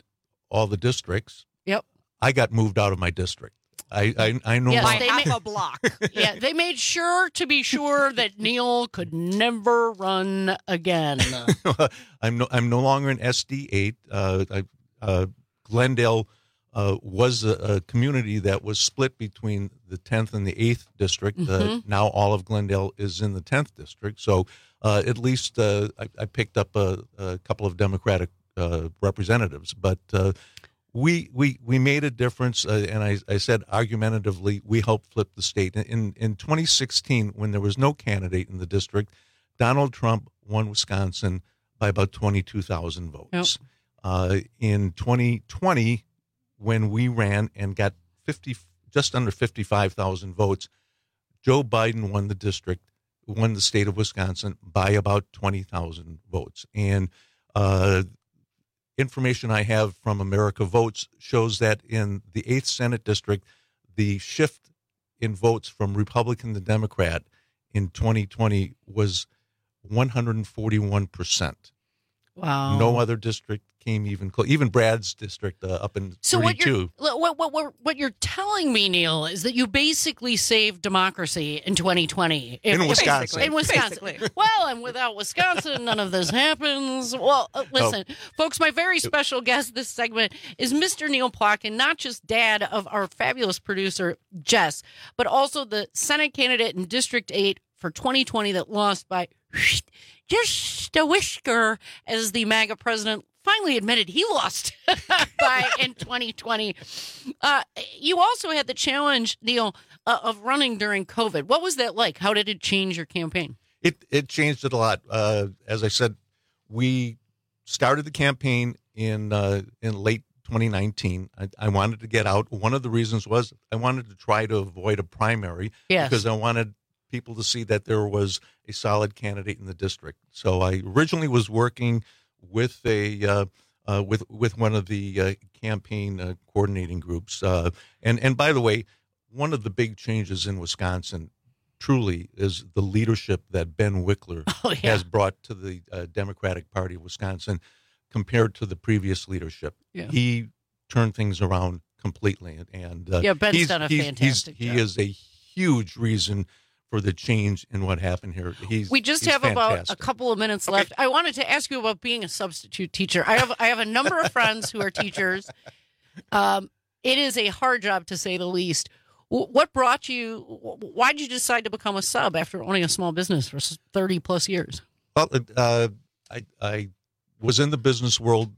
all the districts. Yep. I got moved out of my district. I I, I know Yes, my- they half ma- a block. yeah, they made sure to be sure that Neil could never run again. I'm no I'm no longer in S D eight. Uh, I, uh, Glendale uh, was a, a community that was split between the tenth and the eighth district. Uh, Mhm. now all of Glendale is in the tenth district. So uh, at least uh, I, I picked up a, a couple of Democratic uh, representatives, but. Uh, We we we made a difference, uh, and I, I said argumentatively, we helped flip the state. In in twenty sixteen, when there was no candidate in the district, Donald Trump won Wisconsin by about twenty-two thousand votes. Yep. Uh, in twenty twenty, when we ran and got fifty, just under fifty-five thousand votes, Joe Biden won the district, won the state of Wisconsin by about twenty thousand votes, and. Uh, Information I have from America Votes shows that in the eighth Senate district, the shift in votes from Republican to Democrat in twenty twenty was one hundred forty-one percent. Wow. No other district came even close. Even Brad's district uh, up in So what you're thirty-two. what, what what what you're telling me, Neil, is that you basically saved democracy in twenty twenty If- In if- Wisconsin. In Wisconsin. Basically. Well, and without Wisconsin, none of this happens. Well, uh, listen, folks, my very special guest this segment is Mister Neil Plotkin, not just dad of our fabulous producer Jess, but also the Senate candidate in District eight for twenty twenty that lost by just a whisker, as the MAGA president finally admitted he lost by in twenty twenty. Uh, you also had the challenge, Neil, uh, of running during COVID. What was that like? How did it change your campaign? It it changed it a lot. Uh, as I said, we started the campaign in uh, in late twenty nineteen. I, I wanted to get out. One of the reasons was I wanted to try to avoid a primary Yes. because I wanted people to see that there was a solid candidate in the district. So I originally was working with a uh, uh, with with one of the uh, campaign uh, coordinating groups. Uh, and and by the way, one of the big changes in Wisconsin truly is the leadership that Ben Wickler Oh, yeah. has brought to the uh, Democratic Party of Wisconsin compared to the previous leadership. Yeah. He turned things around completely. And uh, Yeah, Ben's he's, done a he's- fantastic he's, job. He is a huge reason for the change in what happened here. He's We just he's have about fantastic. a couple of minutes left. I wanted to ask you about being a substitute teacher. I have I have a number of friends who are teachers. Um, it is a hard job, to say the least. W- What brought you? Why did you decide to become a sub after owning a small business for thirty plus years? Well, uh, I I was in the business world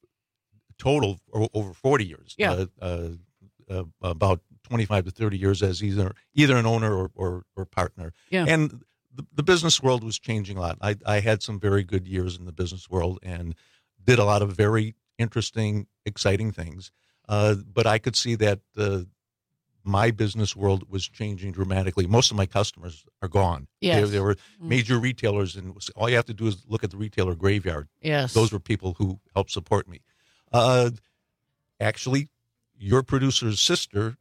total o- over forty years. Yeah. Uh, uh, uh, about twenty-five to thirty years as either either an owner or or, or partner. Yeah. And the, the business world was changing a lot. I, I had some very good years in the business world and did a lot of very interesting, exciting things. Uh, but I could see that uh, my business world was changing dramatically. Most of my customers are gone. Yes. They, they were Mm. major retailers, and all you have to do is look at the retailer graveyard. Yes. Those were people who helped support me. Uh, actually, your producer's sister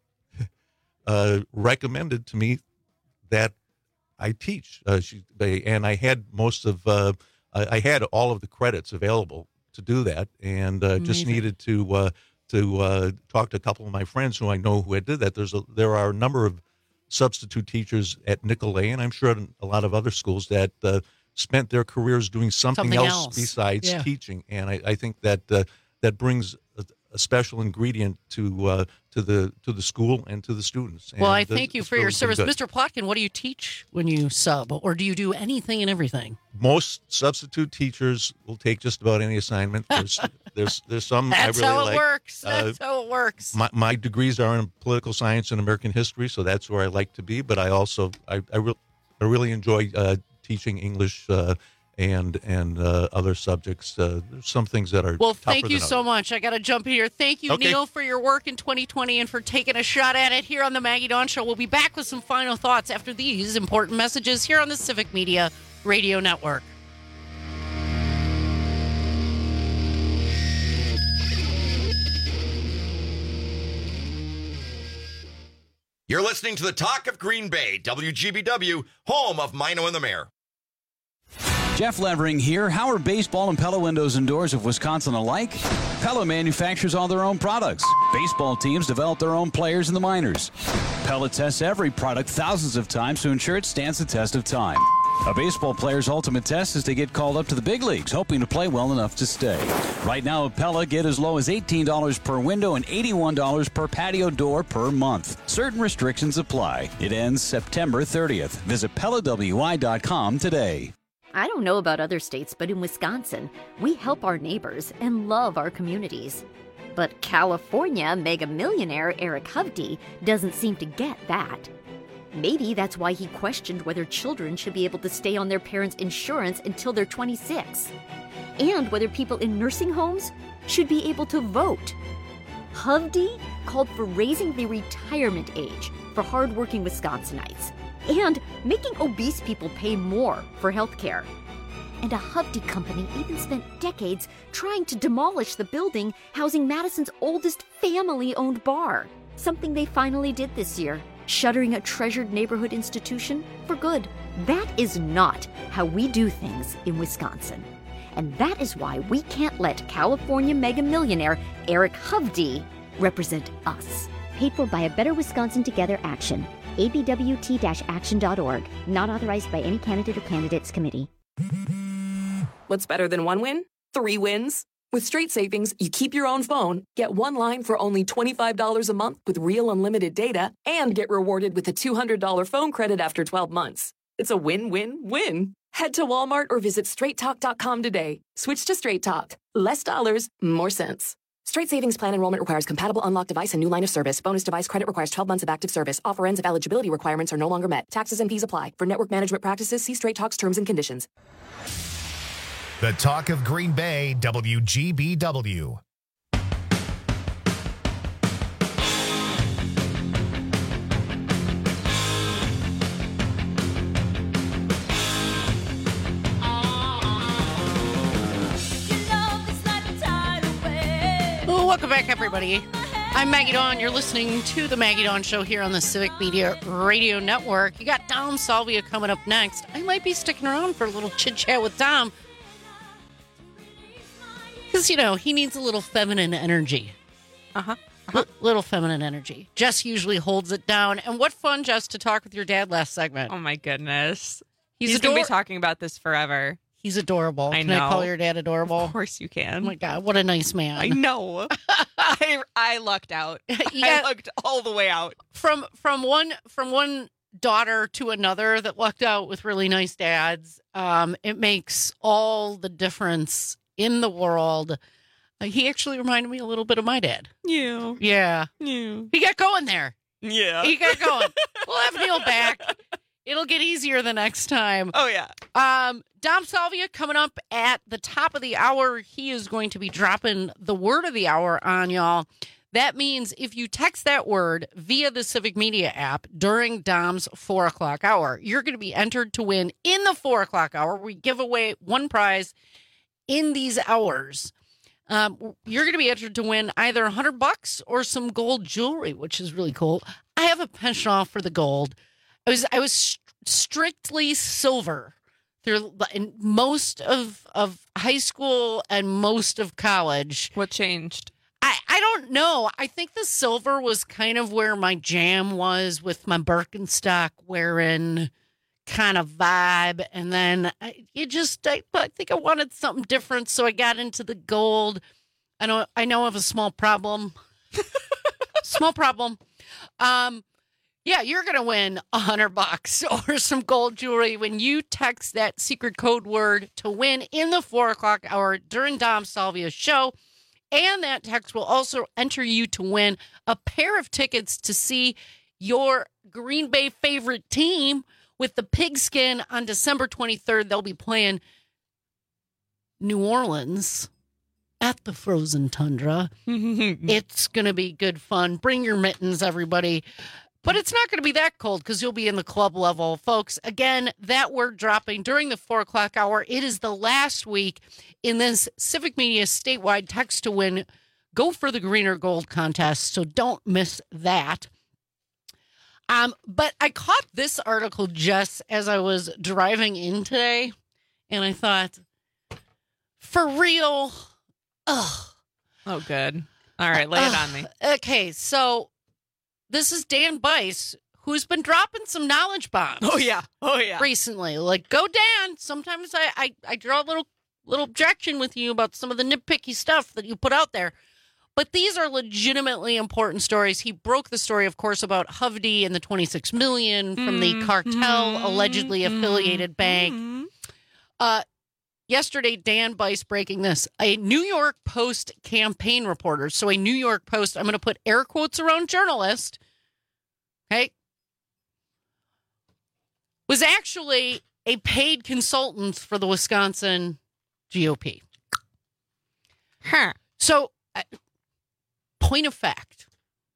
uh, recommended to me that I teach. Uh, she they, and I had most of uh, I, I had all of the credits available to do that, and uh, just Amazing. needed to uh, to uh, talk to a couple of my friends who I know who had did that. There's a, there are a number of substitute teachers at Nicolay, and I'm sure at a lot of other schools that uh, spent their careers doing something, Something else, else. besides Yeah. teaching, and I, I think that uh, that brings a, a special ingredient to uh, to the to the school and to the students. Well, And I the- thank you it's for your really been service. good. Mister Plotkin, what do you teach when you sub, or do you do anything and everything? Most substitute teachers will take just about any assignment. There's there's there's some That's I really how it like. works. Uh, That's how it works. My, my degrees are in political science and American history, so that's where I like to be. But I also I I, re- I really enjoy uh, teaching English uh, and and uh, other subjects. Uh, there's some things that are Well, tougher thank you than so others. much. I got to jump here. Thank you, Okay. Neil, for your work in twenty twenty and for taking a shot at it here on the Maggie Dawn Show. We'll be back with some final thoughts after these important messages here on the Civic Media Radio Network. You're listening to the Talk of Green Bay, W G B W, home of Mino and the Mayor. Jeff Levering here. How are baseball and Pella windows and doors of Wisconsin alike? Pella manufactures all their own products. Baseball teams develop their own players in the minors. Pella tests every product thousands of times to ensure it stands the test of time. A baseball player's ultimate test is to get called up to the big leagues, hoping to play well enough to stay. Right now at Pella, get as low as eighteen dollars per window and eighty-one dollars per patio door per month. Certain restrictions apply. It ends September thirtieth. Visit Pella W I dot com today. I don't know about other states, but in Wisconsin, we help our neighbors and love our communities. But California mega millionaire Eric Hovde doesn't seem to get that. Maybe that's why he questioned whether children should be able to stay on their parents' insurance until they're twenty-six, and whether people in nursing homes should be able to vote. Hovde called for raising the retirement age for hardworking Wisconsinites and making obese people pay more for health care. And a Hovde company even spent decades trying to demolish the building housing Madison's oldest family-owned bar, something they finally did this year, shuttering a treasured neighborhood institution for good. That is not how we do things in Wisconsin. And that is why we can't let California mega millionaire Eric Hovde represent us. Paid for by a Better Wisconsin Together action. A B W T action dot org. Not authorized by any candidate or candidates committee. What's better than one win? Three wins. With Straight Savings, you keep your own phone, get one line for only twenty-five dollars a month with real unlimited data, and get rewarded with a two hundred dollars phone credit after twelve months. It's a win-win-win. Head to Walmart or visit straight talk dot com today. Switch to Straight Talk. Less dollars, more sense. Straight Savings Plan enrollment requires compatible unlocked device and new line of service. Bonus device credit requires twelve months of active service. Offer ends if eligibility requirements are no longer met. Taxes and fees apply. For network management practices, see Straight Talk's terms and conditions. The Talk of Green Bay, W G B W. Welcome back, everybody. I'm Maggie Dawn. You're listening to the Maggie Dawn Show here on the Civic Media Radio Network. You got Dom Salvia coming up next. I might be sticking around for a little chit-chat with Dom. Because, you know, he needs a little feminine energy. Uh-huh. uh-huh. L- little feminine energy. Jess usually holds it down. And what fun, Jess, to talk with your dad last segment. Oh, my goodness. He's, He's ador- going to be talking about this forever. He's adorable. I Can know. I call your dad adorable? Of course you can. Oh, my God. What a nice man. I know. I, I lucked out. Yeah. I lucked all the way out. From from one from one daughter to another that lucked out with really nice dads, um, it makes all the difference in the world. Uh, he actually reminded me a little bit of my dad. Yeah. Yeah. Yeah. He got going there. Yeah. He got going. We'll have Neil back. It'll get easier the next time. Oh, yeah. Um, Dom Salvia coming up at the top of the hour. He is going to be dropping the word of the hour on y'all. That means if you text that word via the Civic Media app during Dom's four o'clock hour, you're going to be entered to win in the four o'clock hour. We give away one prize in these hours. Um, you're going to be entered to win either a hundred bucks or some gold jewelry, which is really cool. I have a penchant for the gold. I was I was st- strictly silver through in most of of high school and most of college. What changed? I, I don't know. I think the silver was kind of where my jam was with my Birkenstock wearing kind of vibe. And then I, it just, I, I think I wanted something different. So I got into the gold. I know, I know I have a small problem. Small problem. Um, yeah, you're going to win a hundred bucks or some gold jewelry when you text that secret code word to win in the four o'clock hour during Dom Salvia's show. And that text will also enter you to win a pair of tickets to see your Green Bay favorite team with the Pigskin on December twenty-third. They'll be playing New Orleans at the Frozen Tundra. It's going to be good fun. Bring your mittens, everybody. But it's not going to be that cold because you'll be in the club level. Folks, again, that word dropping during the four o'clock hour. It is the last week in this Civic Media statewide text to win. Go for the green or gold contest, so don't miss that. Um, but I caught this article just as I was driving in today, and I thought, for real? Ugh. Oh, good. All right, lay it Ugh. on me. Okay, so this is Dan Bice, who's been dropping some knowledge bombs. Oh, yeah. Oh, yeah. Recently. Like, go Dan. Sometimes I, I, I draw a little, little objection with you about some of the nitpicky stuff that you put out there. But these are legitimately important stories. He broke the story, of course, about Hovde and the twenty-six million dollars from the cartel allegedly affiliated bank. Uh, yesterday, Dan Bice breaking this. A New York Post campaign reporter, so a New York Post, I'm going to put air quotes around journalist, okay, was actually a paid consultant for the Wisconsin G O P. Huh. So, uh, point of fact.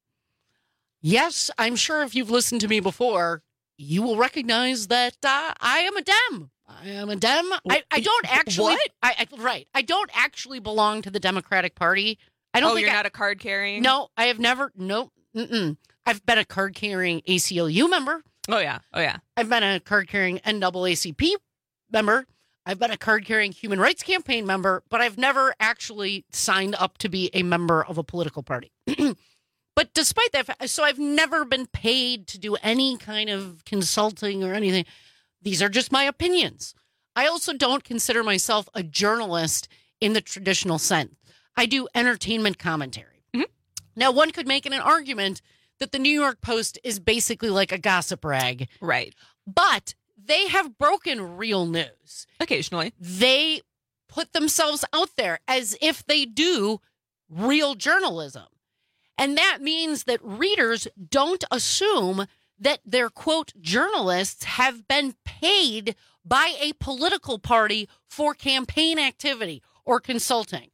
Yes, I'm sure if you've listened to me before, you will recognize that uh, I am a Dem. I am a Dem. I, I don't actually. What? I, I, right. I don't actually belong to the Democratic Party. I don't oh, think you're I, not a card carrying? No, I have never. No. Mm-mm. I've been a card carrying A C L U member. Oh, yeah. Oh, yeah. I've been a card carrying N double A C P member. I've been a card carrying Human Rights Campaign member, but I've never actually signed up to be a member of a political party. But despite that, so I've never been paid to do any kind of consulting or anything. These are just my opinions. I also don't consider myself a journalist in the traditional sense. I do entertainment commentary. Mm-hmm. Now, one could make an argument that the New York Post is basically like a gossip rag. Right. But they have broken real news. Occasionally. They put themselves out there as if they do real journalism. And that means that readers don't assume that their, quote, journalists have been paid by a political party for campaign activity or consulting.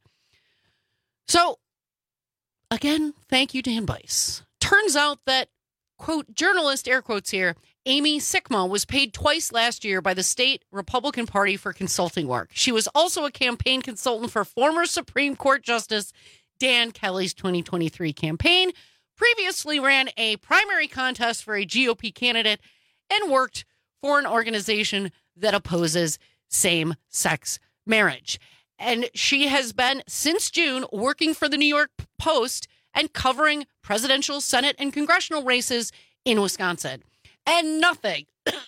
So, again, thank you, Dan Bice. Turns out that, quote, journalist, air quotes here, Amy Sikma was paid twice last year by the state Republican Party for consulting work. She was also a campaign consultant for former Supreme Court Justice Dan Kelly's twenty twenty-three campaign, previously ran a primary contest for a G O P candidate, and worked for an organization that opposes same-sex marriage. And she has been, since June, working for the New York Post and covering presidential, Senate, and congressional races in Wisconsin. And nothing,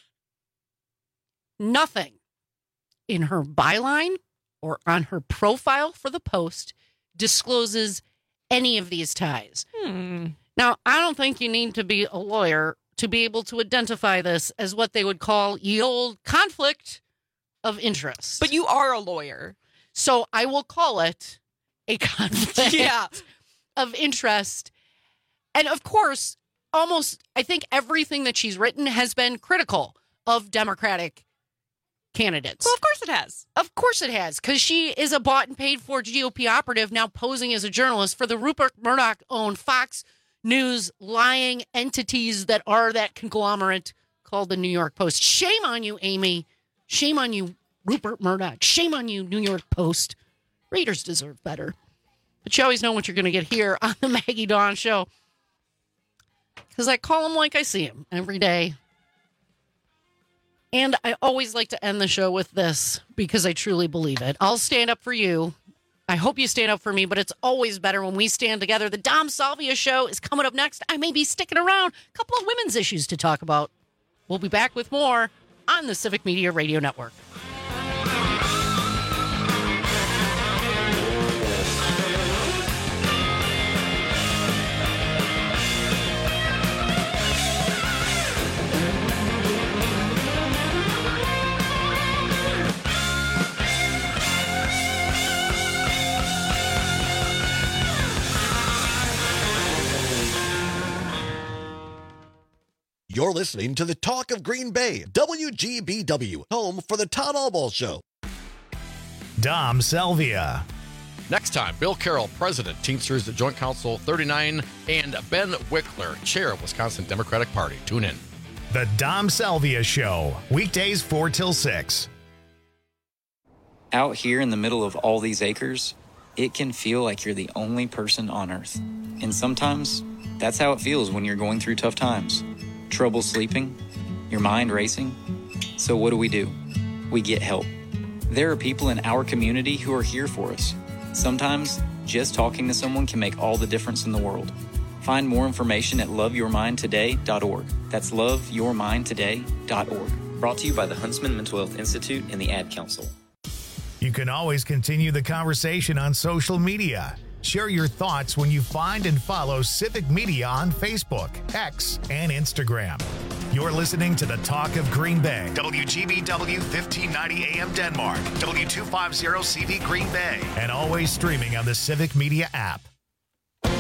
nothing in her byline or on her profile for the Post discloses any of these ties. Hmm. Now, I don't think you need to be a lawyer to be able to identify this as what they would call ye old conflict of interest. But you are a lawyer. So I will call it a conflict Yeah. of interest. And of course, almost, I think everything that she's written has been critical of Democratic candidates. Well, of course it has. Of course it has, because she is a bought and paid for G O P operative now posing as a journalist for the Rupert Murdoch-owned Fox News lying entities that are that conglomerate called the New York Post. Shame on you, Amy. Shame on you, Rupert Murdoch. Shame on you, New York Post. Readers deserve better. But you always know what you're going to get here on the Maggie Dawn Show. Because I call them like I see them every day. And I always like to end the show with this because I truly believe it. I'll stand up for you. I hope you stand up for me, but it's always better when we stand together. The Dom Salvia Show is coming up next. I may be sticking around. A couple of women's issues to talk about. We'll be back with more on the Civic Media Radio Network. You're listening to the Talk of Green Bay, W G B W, home for the Todd Allball Show. Dom Salvia. Next time, Bill Carroll, President, Teamsters Joint Council thirty-nine, and Ben Wickler, Chair of Wisconsin Democratic Party. Tune in. The Dom Salvia Show, weekdays four till six. Out here in the middle of all these acres, it can feel like you're the only person on Earth. And sometimes, that's how it feels when you're going through tough times. Trouble sleeping, your mind racing. So what do we do? We get help. There are people in our community who are here for us. Sometimes, just talking to someone can make all the difference in the world. Find more information at love your mind today dot org. That's love your mind today dot org. Brought to you by the Huntsman Mental Health Institute and the Ad Council. You can always continue the conversation on social media. Share your thoughts when you find and follow Civic Media on Facebook, X, and Instagram. You're listening to the Talk of Green Bay. W G B W fifteen ninety A M Denmark, W two fifty C V Green Bay, and always streaming on the Civic Media app.